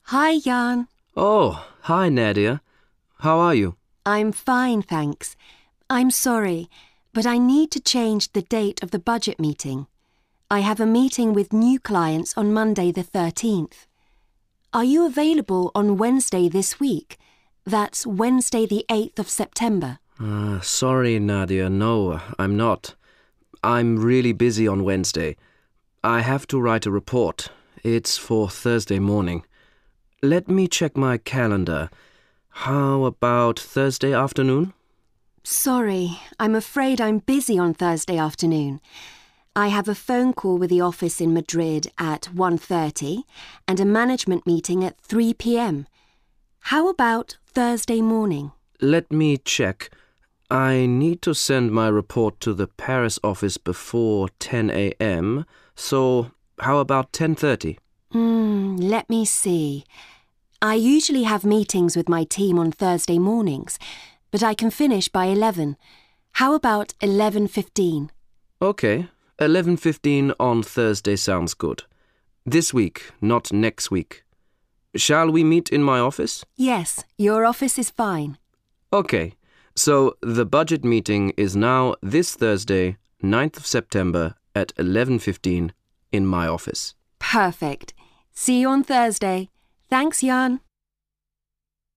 Hi, Jan. Oh, hi Nadia. How are you? I'm fine, thanks. I'm sorry, but I need to change the date of the budget meeting. I have a meeting with new clients on Monday the 13th. Are you available on Wednesday this week? That's Wednesday the 8th of September. Sorry, Nadia. No, I'm not. I'm really busy on Wednesday. I have to write a report. It's for Thursday morning. Let me check my calendar. How about Thursday afternoon? Sorry, I'm afraid I'm busy on Thursday afternoon. I have a phone call with the office in Madrid at 1:30 and a management meeting at 3 p.m. How about Thursday morning? Let me check. I need to send my report to the Paris office before 10 a.m., so how about 10:30? Let me see. I usually have meetings with my team on Thursday mornings, but I can finish by 11. How about 11:15? Okay, 11:15 on Thursday sounds good. This week, not next week. Shall we meet in my office? Yes, your office is fine. Okay, so the budget meeting is now this Thursday, 9th of September at 11:15 in my office. Perfect. See you on Thursday. Thanks, Jan.